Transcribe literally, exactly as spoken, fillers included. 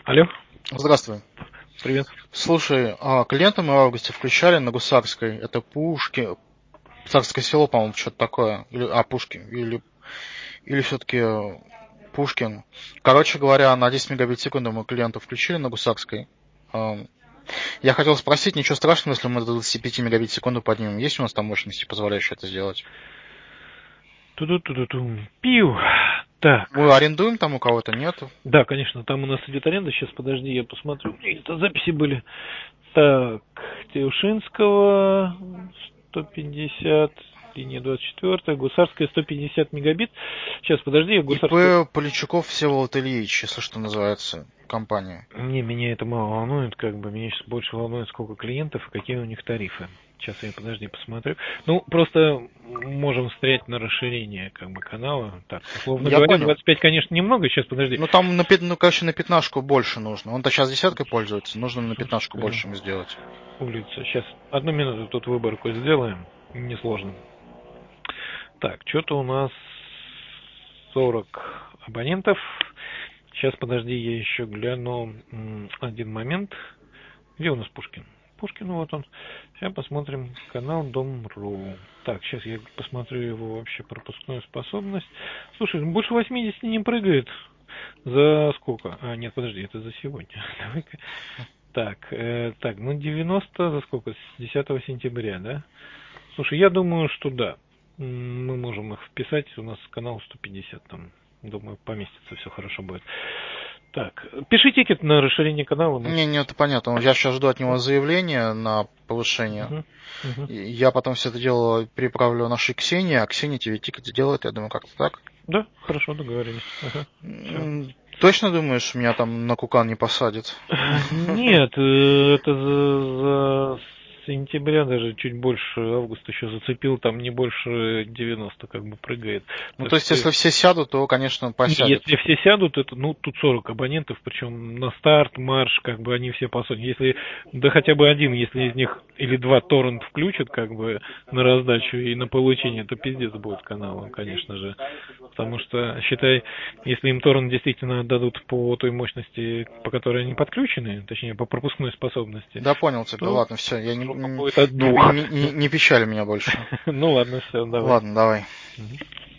Алло, Здравствуй. привет. Слушай, а клиента мы в августе включали на Гусарской. Это Пушки, Царское село, по-моему, что-то такое. Или, а, Пушкин. Или, или все-таки Пушкин. Короче говоря, на десять мегабит в секунду мы клиента включили на Гусарской. А, Я хотел спросить, ничего страшного, если мы до двадцати пяти мегабит в секунду поднимем. Есть у нас там мощности, позволяющие это сделать? Ту-ду-ту-ду-ту. Пиу. Так. Мы арендуем там у кого-то, нету? Да, конечно, там у нас идет аренда. Сейчас, подожди, я посмотрю. Это записи были. Так, Теушинского сто пятьдесят, линия двадцать четыре, Гусарская сто пятьдесят мегабит. Сейчас, подожди, я Гусарскую... ИП Поличуков Всеволод Ильич, если что называется, компания. Не, меня это мало волнует, как бы, меня сейчас больше волнует, сколько клиентов и какие у них тарифы. Сейчас я, подожди, посмотрю. Ну, просто можем стоять на расширение, как бы, канала. Так, условно Я говоря, понял. двадцать пять, конечно, немного. Сейчас, подожди. Ну там, на, пят- ну, короче, на пятнашку больше нужно. Он-то сейчас десяткой пользуется, нужно на пятнашку Сумская больше ему сделать. улица. Сейчас, одну минуту, тут выборку сделаем. Несложно. Так, что-то у нас сорок абонентов. Сейчас, подожди, я еще гляну. М, Один момент. Где у нас Пушкин? Пушкин, вот он. Сейчас посмотрим канал Дом.ру. Так, сейчас я посмотрю его вообще пропускную способность. Слушай, ну больше восьмидесяти не прыгает. За сколько? А, нет, подожди, это за сегодня. Давай-ка. Так, э, так, ну девяносто за сколько? С десятого сентября, да? Слушай, я думаю, что да. М, Мы можем их вписать. У нас канал сто пятьдесят там. Думаю, поместится, все хорошо будет. Так, пиши тикет на расширение канала. Мы... Не, не, это понятно. Я сейчас жду от него заявления на повышение. Угу, угу. И Я потом все это дело переправлю нашей Ксении, а Ксения тебе тикет сделает, я думаю, как-то так. Да, хорошо, договорились. Ага. Все. М, Точно думаешь, меня там на кукан не посадит? Нет, э, это за, за сентября даже чуть больше, август еще зацепил, там не больше девяноста как бы прыгает. Ну, Так то есть, что если все сядут, то, конечно, и посядет. если все сядут, это, ну, тут сорок абонентов, причем на старт, марш, как бы они все по сотне. Если, да хотя бы один, если из них или два торрент включат, как бы, на раздачу и на получение, то пиздец будет каналу, конечно же. Потому что, считай, если им торрент действительно отдадут по той мощности, по которой они подключены, точнее, по пропускной способности, Да, понял тебя. то Ладно, все, я не, жопа не, будет от не, двух. не, не печали меня больше. Ну ладно, все, давай. Ладно, давай. Мгм.